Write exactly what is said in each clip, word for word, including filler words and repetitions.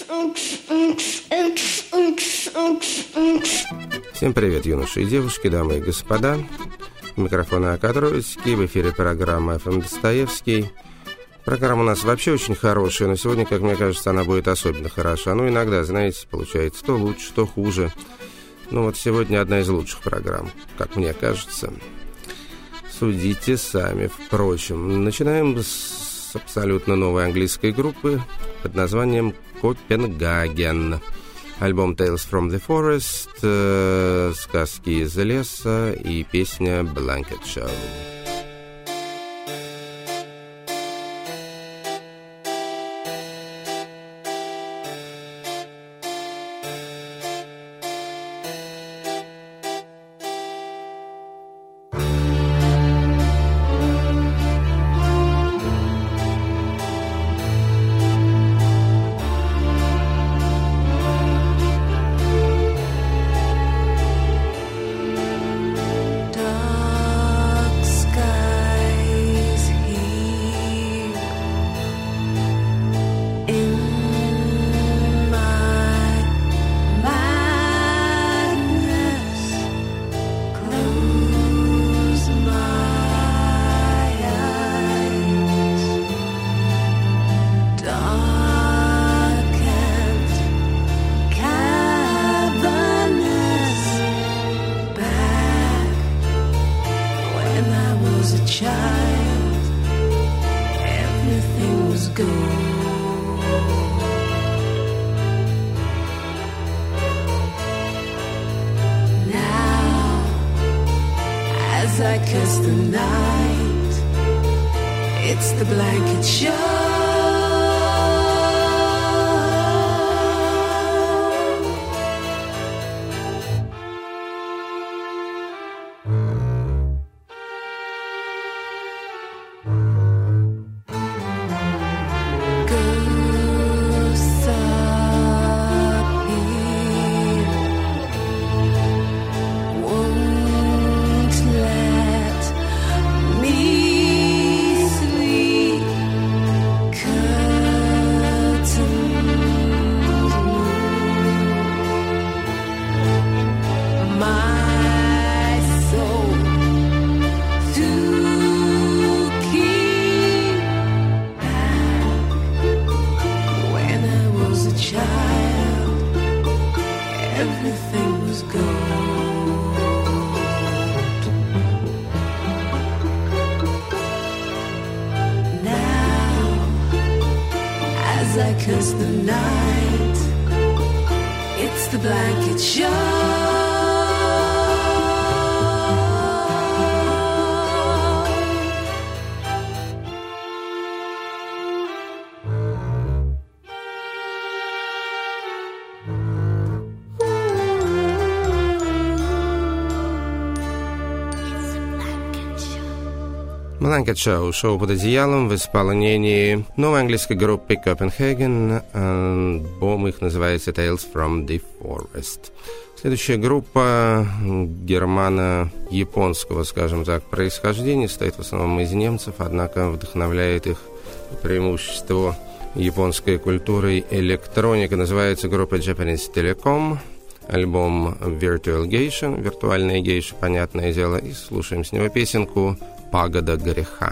Всем привет, юноши и девушки, дамы и господа. Микрофон Акадровицкий, в эфире программа эф эм Достоевский. Программа у нас вообще очень хорошая, но сегодня, как мне кажется, она будет особенно хороша. Ну, иногда, знаете, получается то лучше, то хуже. Ну, вот сегодня одна из лучших программ, как мне кажется. Судите сами. Впрочем, начинаем с абсолютно новой английской группы под названием «Копенгаген». Альбом «Tales from the Forest», э, «Сказки из леса» и песня «Blanket Show». I kiss the night, it's the blanket show. I kiss the night, it's the blanket show. Blanket Show, шоу под одеялом в исполнении новой английской группы Copenhagen. Альбом их называется Tales from the Forest. Следующая группа германо-японского, скажем так, происхождения, состоит в основном из немцев, однако вдохновляет их по преимуществу японской культурой электроника. Называется группа Japanese Telecom. Альбом Virtual Geisha, виртуальная гейша, понятное дело, и слушаем с него песенку «Пагода греха».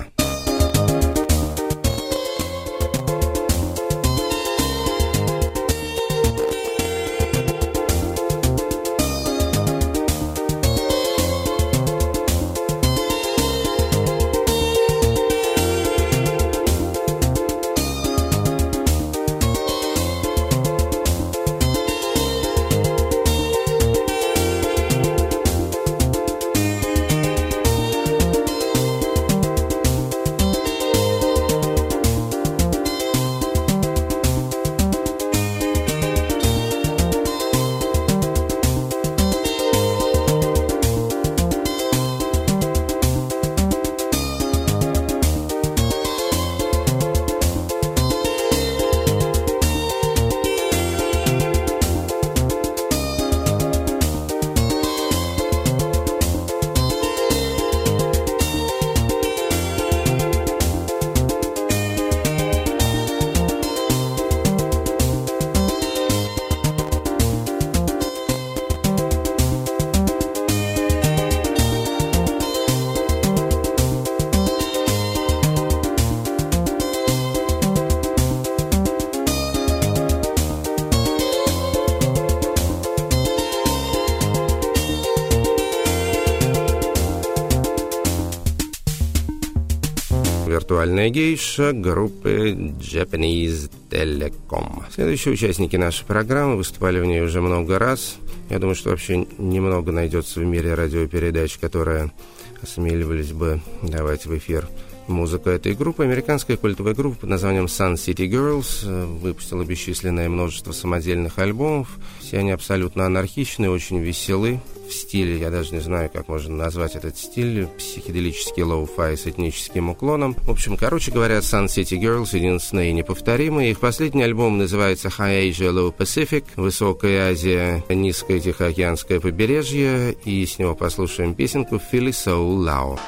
виртуальная гейша группы Japanese Telecom. Следующие участники нашей программы выступали в ней уже много раз. Я думаю, что вообще немного найдется в мире радиопередач, которые осмеливались бы давать в эфир музыку этой группы. Американская культовая группа под названием Sun City Girls выпустила бесчисленное множество самодельных альбомов. Все они абсолютно анархичные, очень веселы. В стиле, я даже не знаю, как можно назвать этот стиль, психоделический лоу-фай с этническим уклоном. В общем, короче говоря, Sun City Girls единственные и неповторимые. Их последний альбом называется High Asia, Low Pacific, Высокая Азия, Низкое Тихоокеанское побережье, и с него послушаем песенку Philly Soul Lao.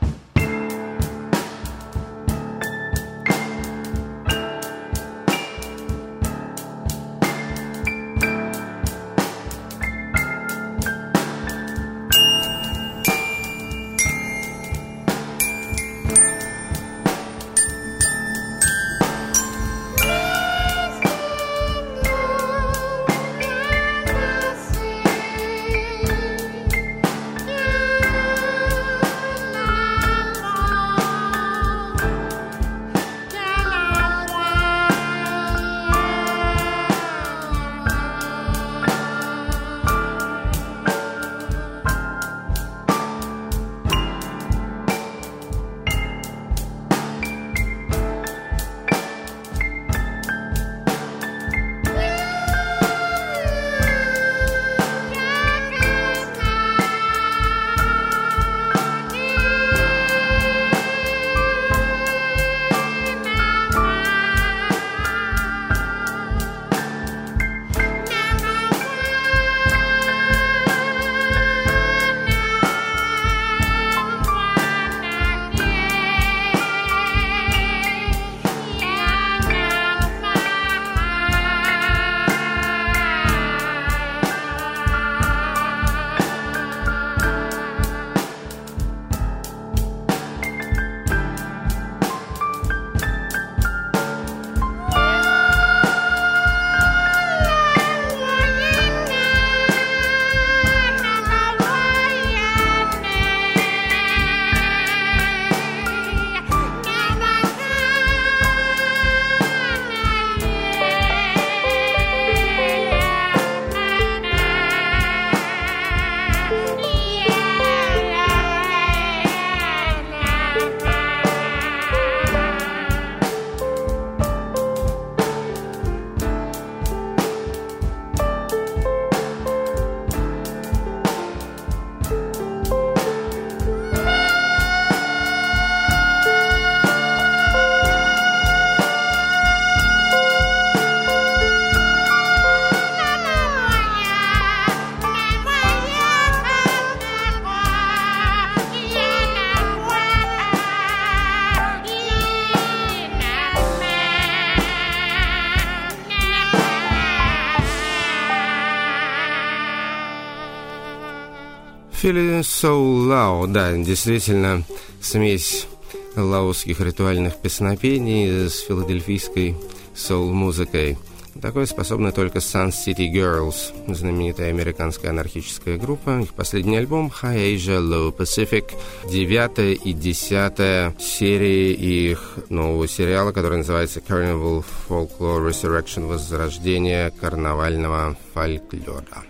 Philly Soul Lao, да, действительно, смесь лаосских ритуальных песнопений с филадельфийской соул-музыкой. Такое способна только Sun City Girls, знаменитая американская анархическая группа. Их последний альбом High Asia, Low Pacific, девятая и десятая серии их нового сериала, который называется Carnival Folklore Resurrection, возрождение карнавального фольклора.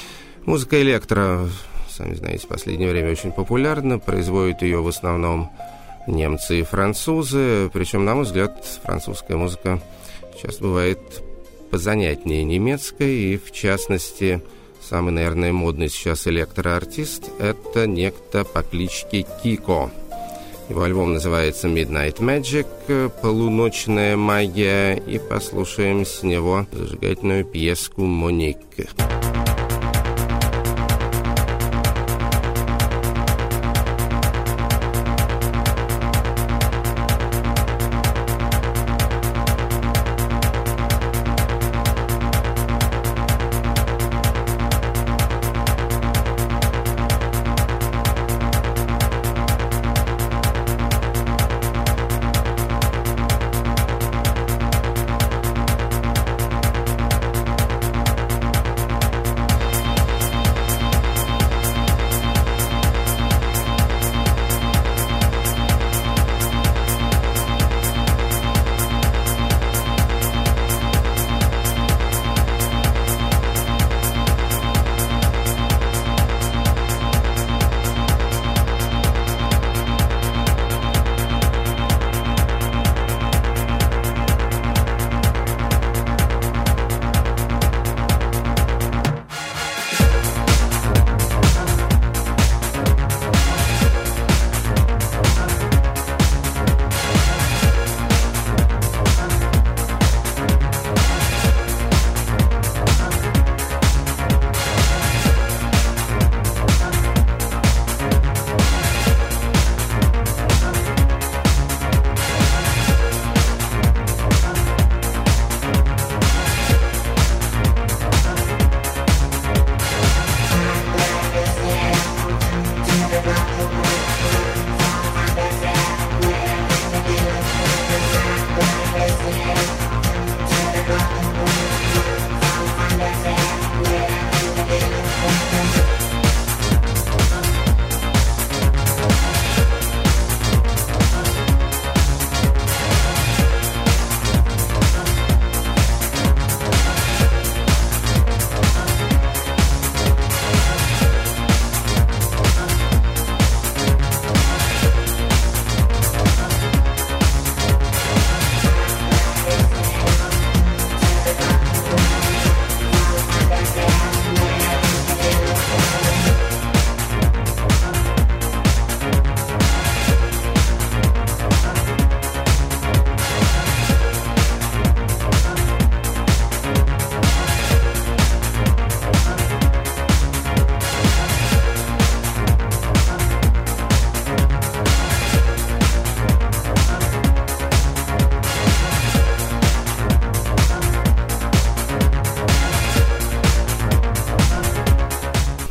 Музыка электро, сами знаете, в последнее время очень популярна. Производят ее в основном немцы и французы. Причем, на мой взгляд, французская музыка часто бывает позанятнее немецкой. И, в частности, самый, наверное, модный сейчас электроартист — это некто по кличке Кико. Его альбом называется Midnight Magic, полуночная магия. И послушаем с него зажигательную пьеску «Моник».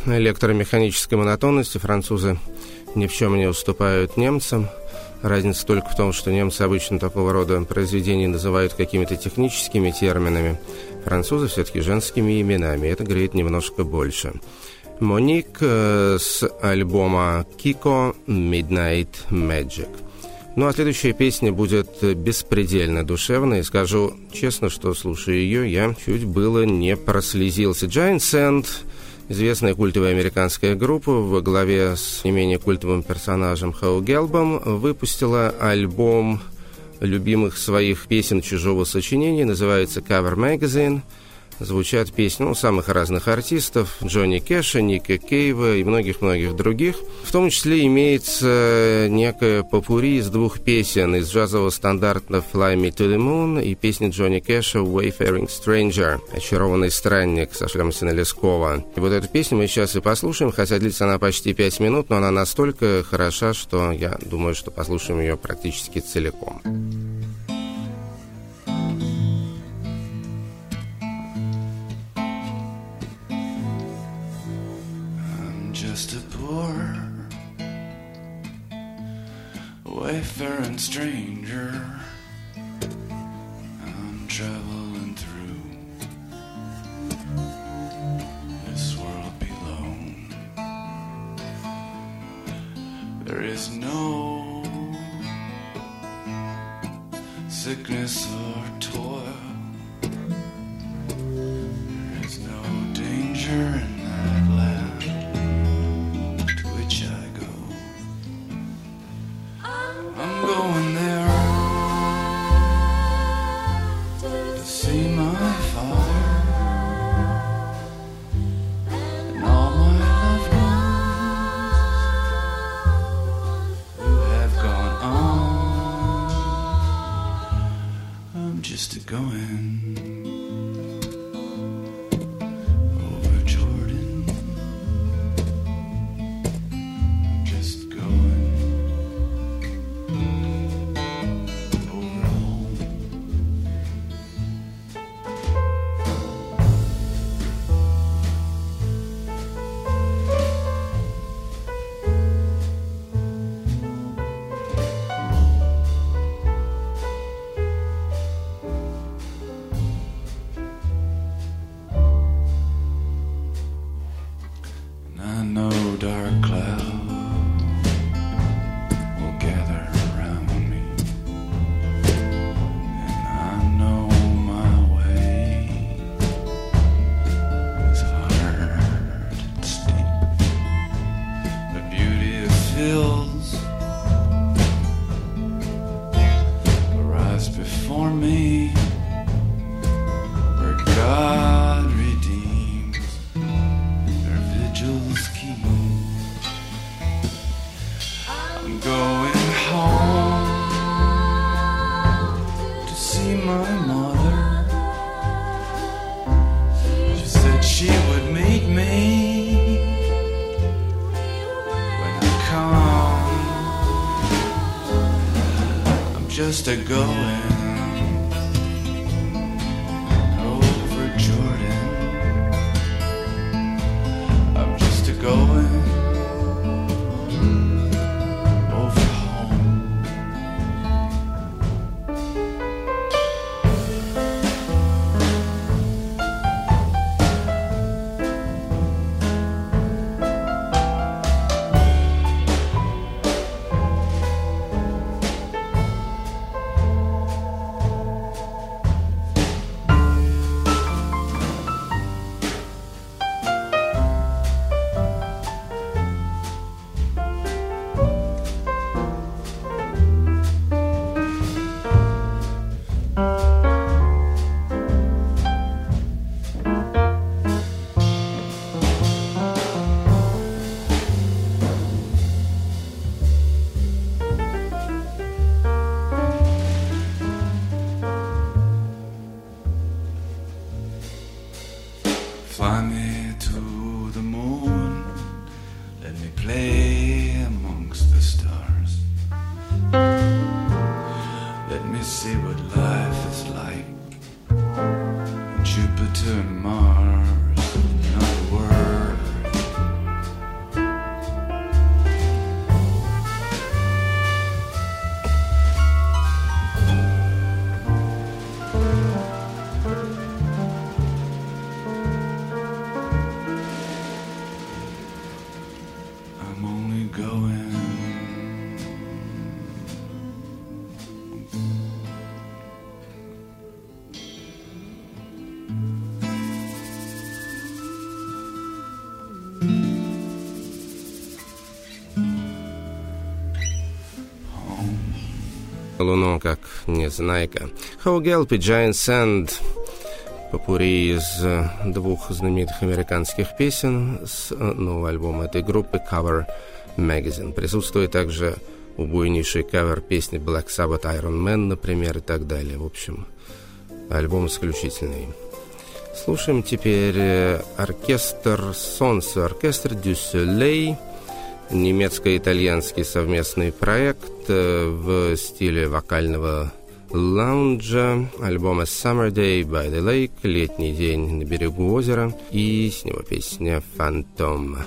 электромеханической монотонности французы ни в чем не уступают немцам. Разница только в том, что немцы обычно такого рода произведения называют какими-то техническими терминами, французы все-таки женскими именами. Это говорит немножко больше. Моник с альбома «Kiko Midnight Magic». Ну, а следующая песня будет беспредельно душевной. Скажу честно, что, слушая ее, я чуть было не прослезился. Giant Sand, известная культовая американская группа во главе с не менее культовым персонажем Хоу Гелбом, выпустила альбом любимых своих песен чужого сочинения, называется Cover Magazine. Звучат песни ну, самых разных артистов, Джонни Кэша, Ника Кейва и многих-многих других. В том числе имеется некое попурри из двух песен, из джазового стандарта «Fly Me to the Moon» и песни Джонни Кэша «Wayfaring Stranger», «Очарованный странник» со Шлемсена Лескова. И вот эту песню мы сейчас и послушаем, хотя длится она почти пять минут, но она настолько хороша, что я думаю, что послушаем ее практически целиком. Just a poor wayfaring stranger, I'm traveling through this world below. There is no sickness or toil, there is no danger in that land. I'm going there to see my father and all my loved ones who have gone on. I'm just a going over Jordan. I'm just going just a going over Jordan. I'm just a going over home. Fly me to the moon, let me play amongst the stars. Let me see what life is like in Jupiter and Mars. In other words, луну, как Незнайка. How Gelb и Giant Sand, попурри из двух знаменитых американских песен с нового альбома этой группы Cover Magazine. Присутствует также убойнейший кавер песни Black Sabbath Iron Man, например, и так далее. В общем, альбом исключительный. Слушаем теперь оркестр Сонса, оркестр Дю Солей, немецко-итальянский совместный проект в стиле вокального лаунжа, альбома Summer Day by the Lake, летний день на берегу озера, и с него песня «Phantom».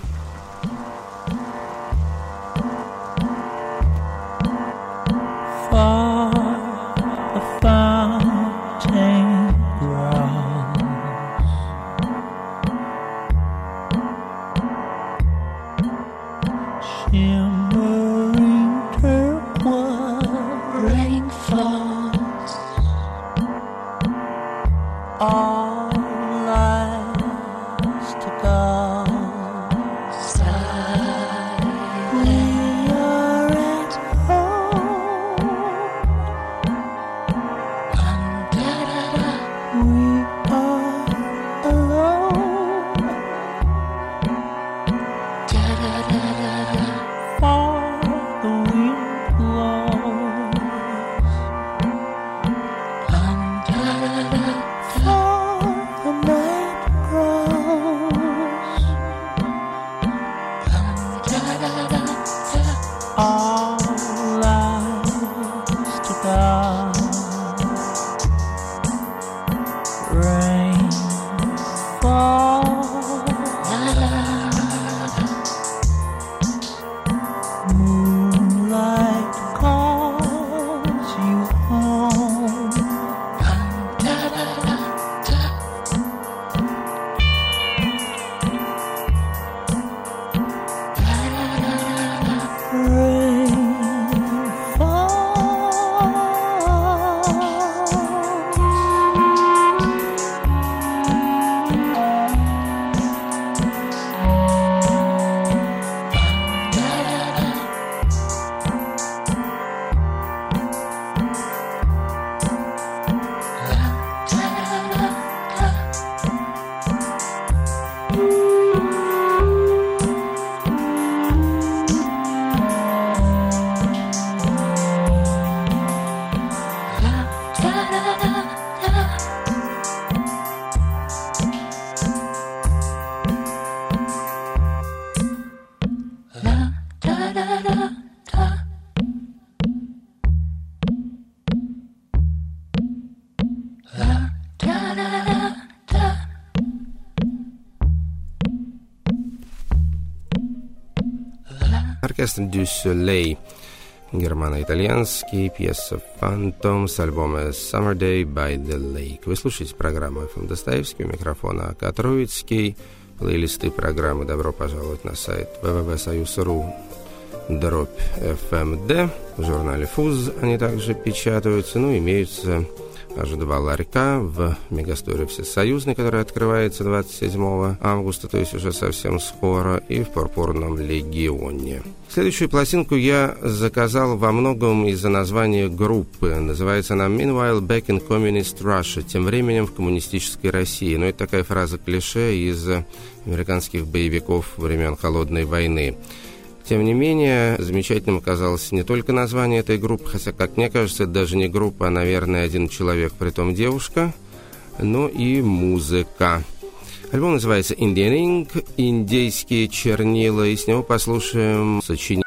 Оркестр Дю Солей, германо-итальянский, пьеса «Phantom» с альбома «Summer Day by the Lake». Вы слушаете программу эф эм Достоевский, у микрофона Ака Троицкий. Плейлисты программы добро пожаловать на сайт дабл ю дабл ю дабл ю точка союз точка ру дробь эф эм дэ. В журнале «Фуз» они также печатаются. Ну, имеются аж два ларька в Мегасторе Всесоюзный, который открывается двадцать седьмого августа, то есть уже совсем скоро, и в Пурпурном Легионе. Следующую пластинку я заказал во многом из-за названия группы. Называется она «Meanwhile Back in Communist Russia», тем временем в коммунистической России. Но это такая фраза-клише из американских боевиков времен Холодной войны. Тем не менее, замечательным оказалось не только название этой группы, хотя, как мне кажется, это даже не группа, а, наверное, один человек, притом девушка, но и музыка. Альбом называется «Indian Ink», «Индейские чернила», и с него послушаем сочинение.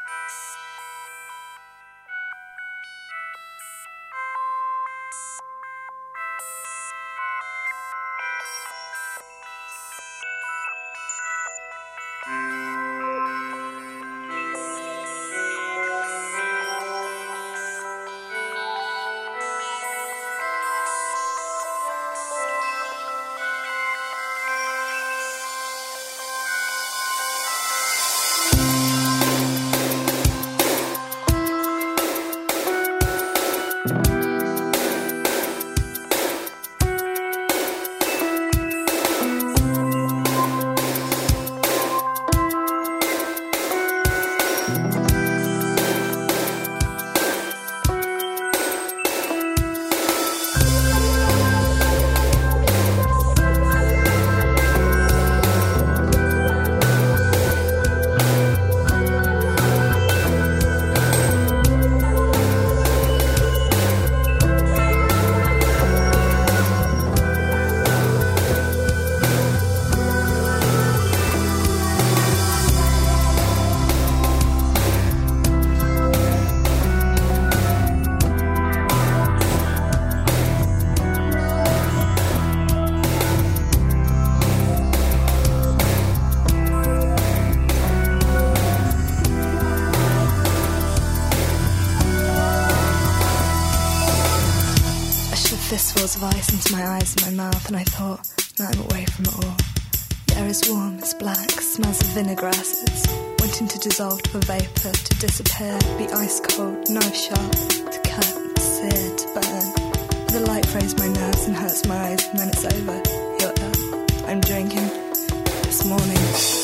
into my eyes and my mouth, and I thought, now I'm away from it all. The air is warm, it's black, smells of vinegar acids, wanting to dissolve to a vapour, to disappear, be ice cold, knife sharp, to cut, to sear, to burn. The light frays my nerves and hurts my eyes, and then it's over. You're ill. I'm drinking. This morning.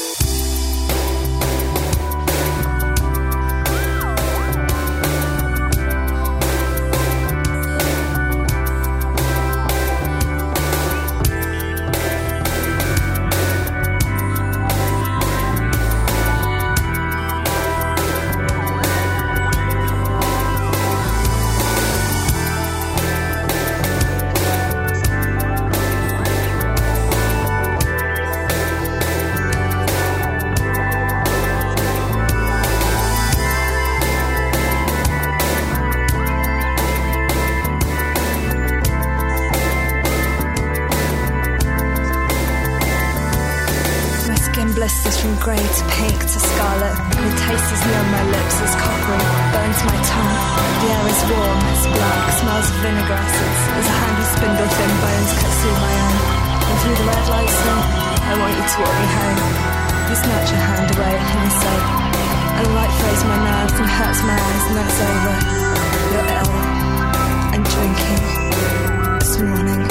From grey to pink to scarlet, the taste is near my lips, it's coppery, burns my tongue. The air is warm, it's black, smells of vinegar acids. There's a handy spindle thin bones cut through my own. And through the red lights now, I want you to walk me home. You snatch your hand away and you say, and the light frays my nerves and hurts my eyes, and then it's over. You're ill. I'm drinking. This morning.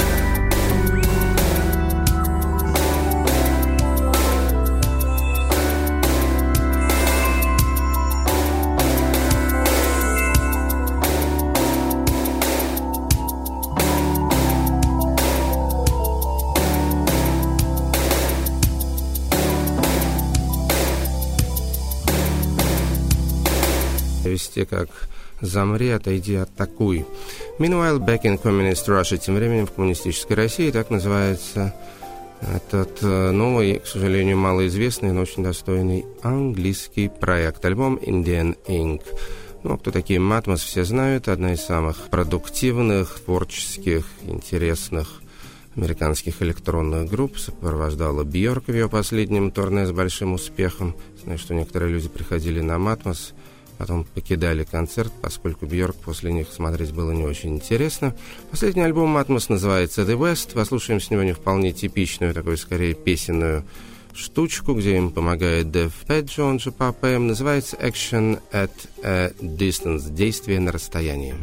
Вести как «замри, отойди, атакуй». Meanwhile, back in communist Russia, тем временем в коммунистической России, так называется этот новый, к сожалению, малоизвестный, но очень достойный английский проект, альбом Indian Ink. Ну, кто такие Matmos, все знают, одна из самых продуктивных, творческих, интересных американских электронных групп, сопровождала Бьорк в ее последнем турне с большим успехом. Знаю, что некоторые люди приходили на Matmos, потом покидали концерт, поскольку Бьорк после них смотреть было не очень интересно. Последний альбом Matmos называется The West. Послушаем с него не вполне типичную, такую скорее песенную штучку, где им помогает Def Pedjo, он же Папа М. Называется Action at a Distance. Действие на расстоянии.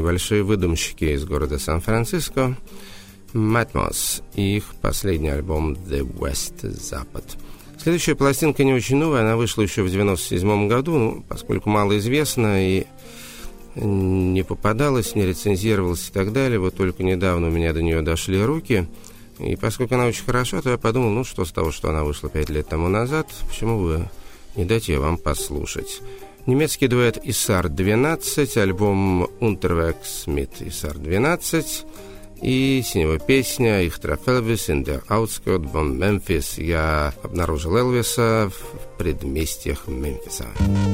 небольшие выдумщики из города Сан-Франциско, Matmos и их последний альбом «The West» — «Запад». Следующая пластинка не очень новая, она вышла еще в девяносто седьмом году, ну, поскольку малоизвестна и не попадалась, не рецензировалась и так далее. Вот только недавно у меня до нее дошли руки. И поскольку она очень хороша, то я подумал, ну что с того, что она вышла пять лет тому назад, почему бы не дать ее вам послушать. Немецкий дуэт Исар двенадцать, альбом Unterwegs mit Исар двенадцать, и с него песня «Ich traf Elvis in der Outskirts von Memphis». Я обнаружил Элвиса в предместьях Мемфиса.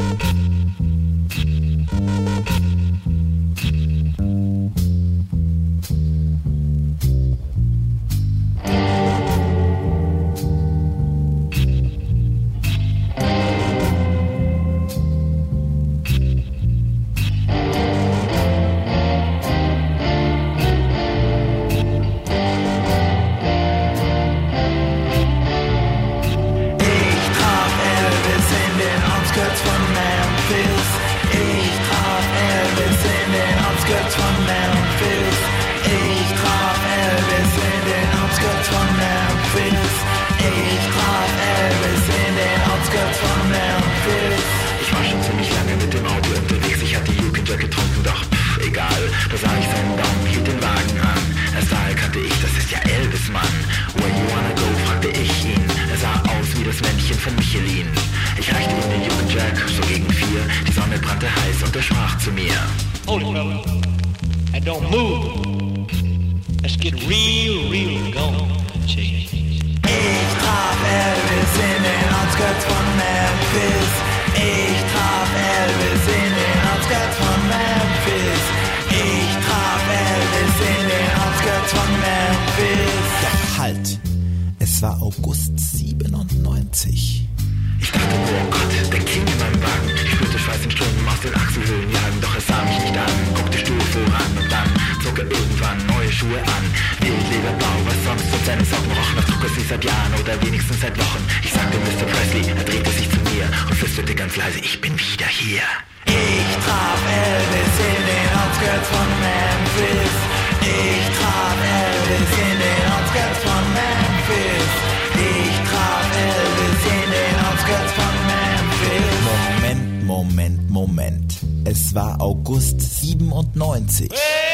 Es war August siebenundneunzig. Ich dachte, oh Gott, der King in meinem Wagen. Ich spürte Schweiß in Strömen aus den Achselhöhlen jagen. Doch es sah mich nicht an, guckte stur voran. Und dann zog er irgendwann neue Schuhe an. Wildlederblau, was sonst, und seine Socken rochen nach Zuckersüß seit Jahren oder wenigstens seit Wochen. Ich sagte Mister Presley, er drehte sich zu mir und flüsterte ganz leise, ich bin wieder hier. Ich traf Elvis in den Outskirts von Memphis. Ich traf Elvis in den Outskirts von Memphis. Ich traf Elvis in den Outskirts von Memphis. Moment, Moment, Moment. Es war August siebenundneunzig.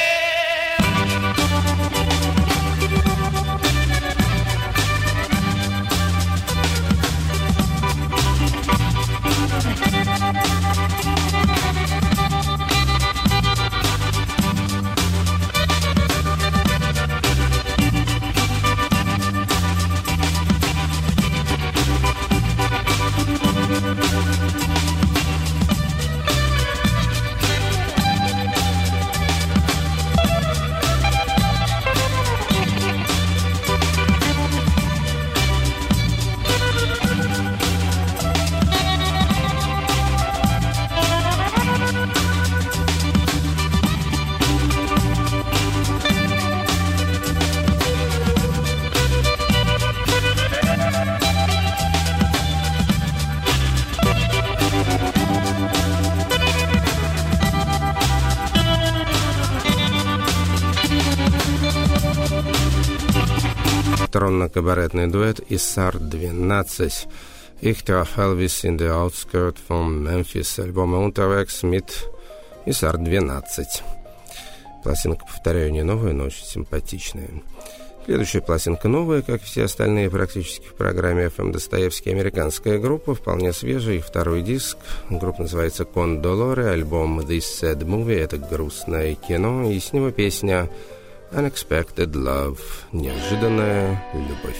Тронно-кабаретный дуэт Исар двенадцать. Ich traf Elvis in the Outskirts von Memphis. Альбома Unterwegs mit Исар двенадцать. Пластинка, повторяю, не новая, но очень симпатичная. Следующая пластинка новая, как и все остальные практически в программе эф эм Достоевский. Американская группа, вполне свежий, второй диск. Группа называется Con Dolore, альбом This Sad Movie, это грустное кино, и с него песня Unexpected Love, неожиданная любовь.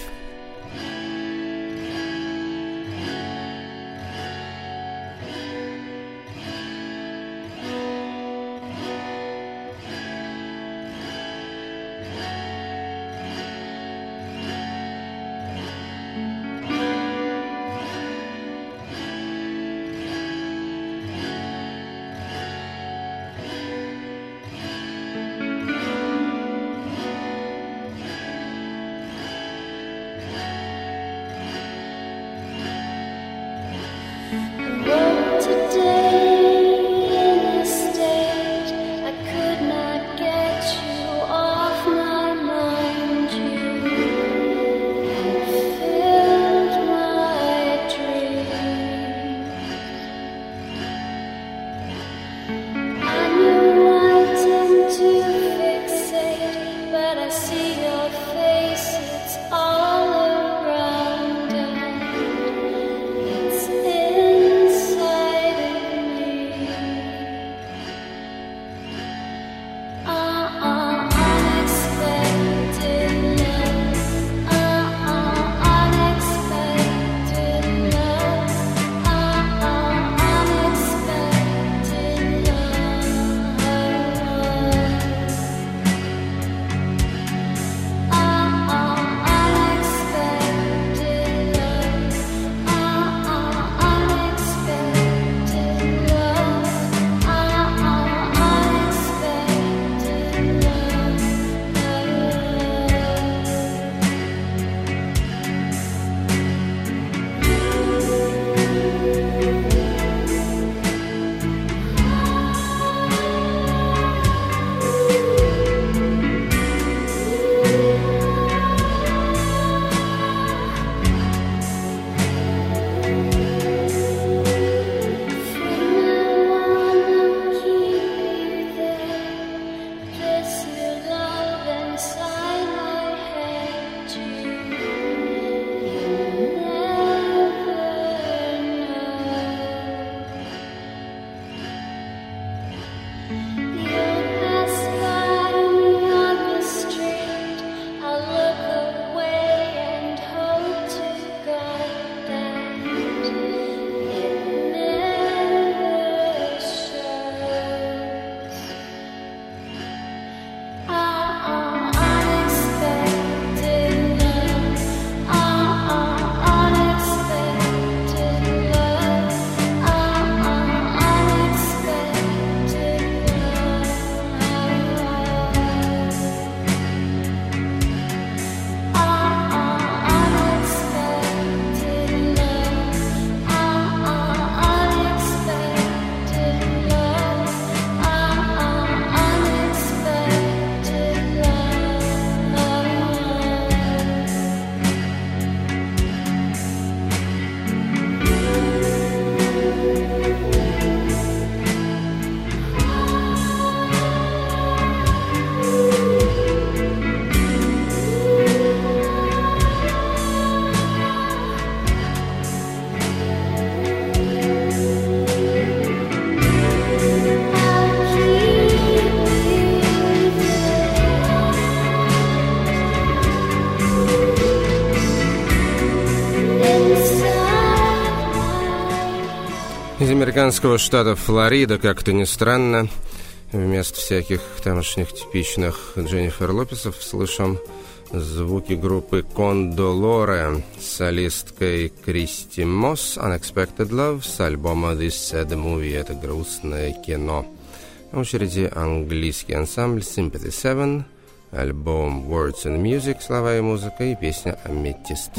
американского штата Флорида, как-то ни странно, вместо всяких тамошних типичных Дженнифер Лопесов слышим звуки группы Кондолоре с солисткой Кристи Мосс, Unexpected Love, с альбома This Sad Movie, это грустное кино. В очереди английский ансамбль Sympathy Seven, альбом Words and Music, слова и музыка, и песня Amethyst.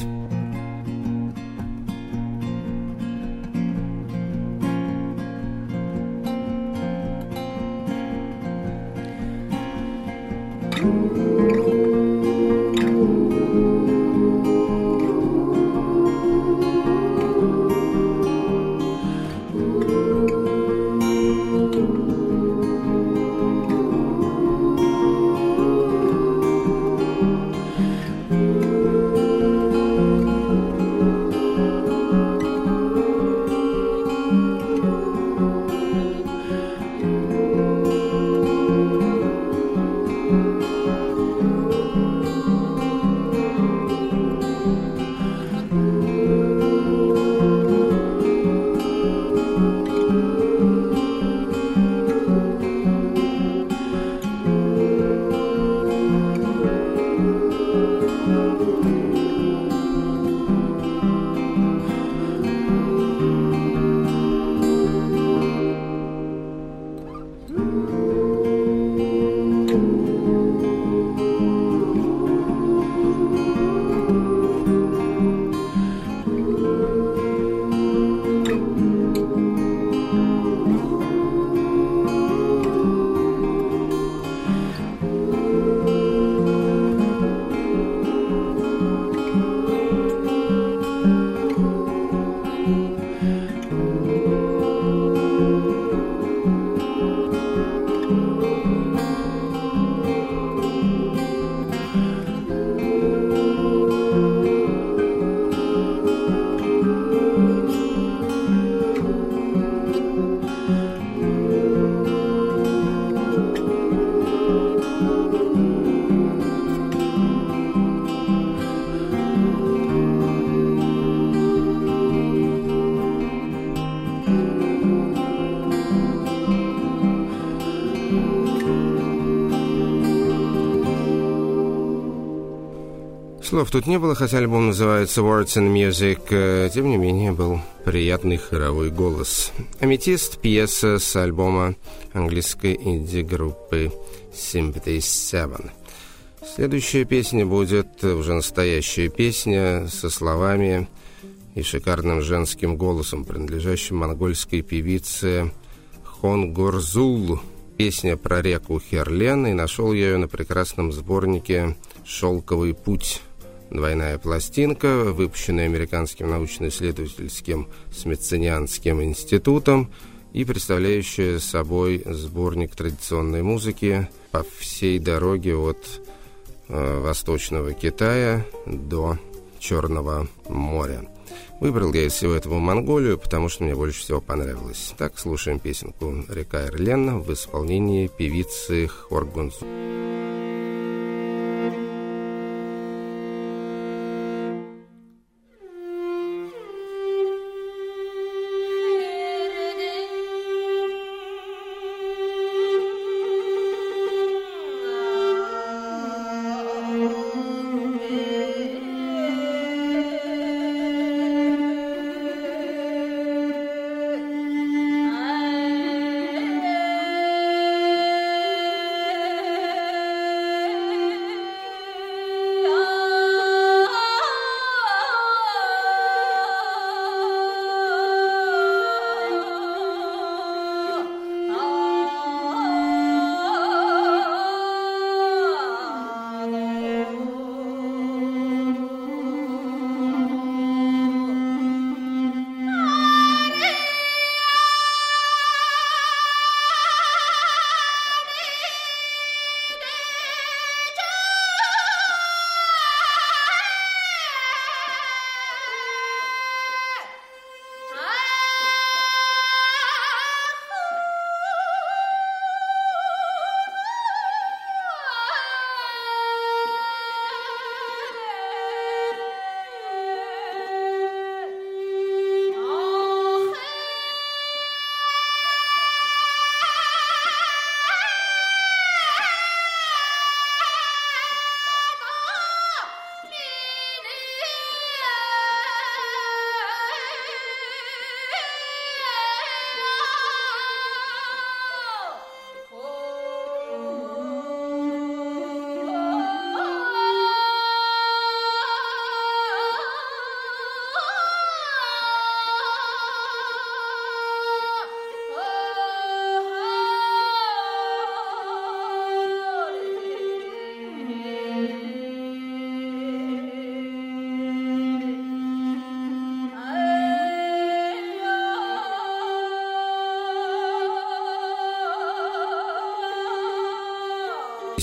Слов тут не было, хотя альбом называется Words and Music, тем не менее был приятный хоровой голос. Аметист — пьеса с альбома английской инди-группы Sympathy Seven. Следующая песня будет уже настоящая песня со словами и шикарным женским голосом, принадлежащим монгольской певице Хонгорзул. Песня про реку Херлен, и нашел я ее на прекрасном сборнике «Шелковый путь». Двойная пластинка, выпущенная Американским научно-исследовательским Смитсонианским институтом и представляющая собой сборник традиционной музыки по всей дороге от э, Восточного Китая до Черного моря. Выбрал я из всего этого Монголию, потому что мне больше всего понравилось. Так, слушаем песенку «Река Херлен» в исполнении певицы Хоргунзу.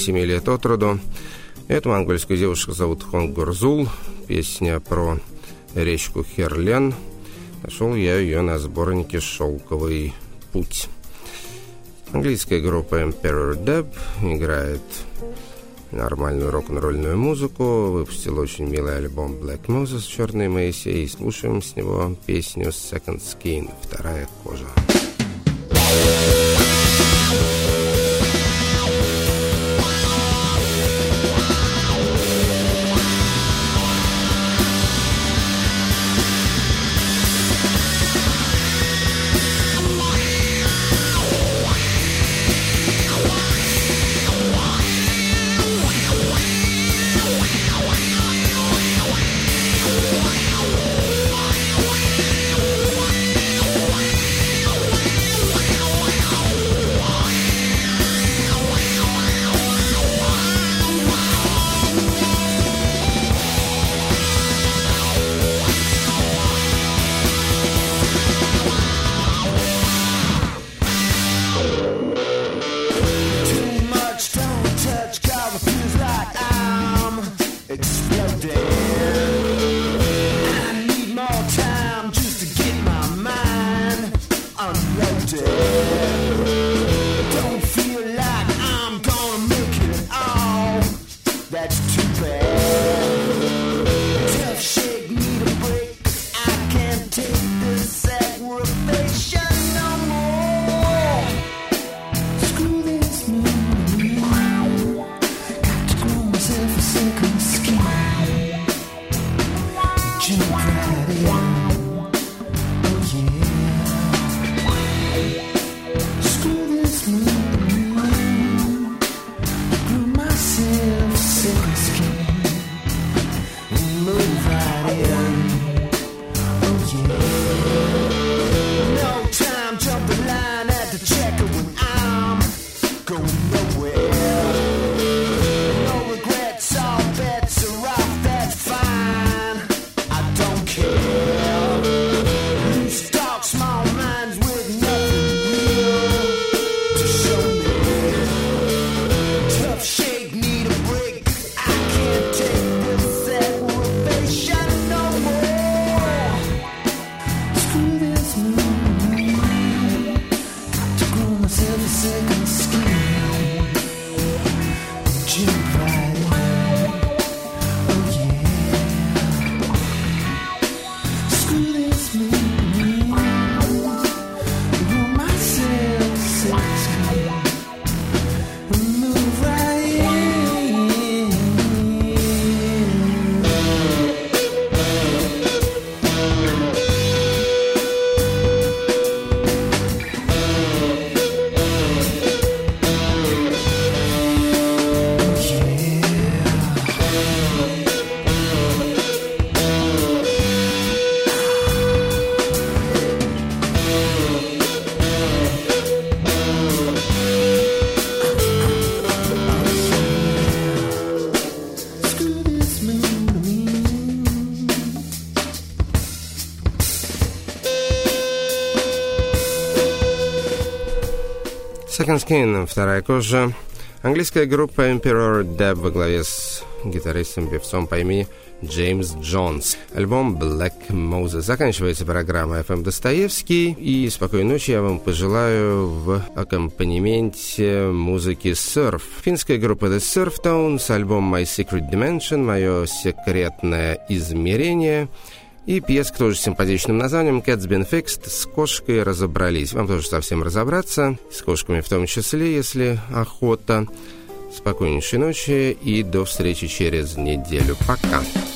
семи лет от роду. Эту монгольскую девушку зовут Хонгурзул. Песня про речку Херлен. Нашел я ее на сборнике «Шелковый путь». Английская группа Emperor Dub играет нормальную рок-н-ролльную музыку. Выпустил очень милый альбом Black Moses, «Черный Моисей». И слушаем с него песню Second Skin, «Вторая кожа». Second Skin, «Вторая кожа». Английская группа Emperor Dub во главе с гитаристом-певцом по имени Джеймс Джонс. Альбом Black Moses. Заканчивается программа эф эм Достоевский. И спокойной ночи я вам пожелаю в аккомпанементе музыки Surf. Финская группа The Surf Tones, альбом My Secret Dimension, мое секретное измерение. И пьеска тоже с симпатичным названием Cat's Been Fixed. С кошкой разобрались. Вам тоже совсем разобраться. С кошками в том числе, если охота. Спокойнейшей ночи и до встречи через неделю. Пока.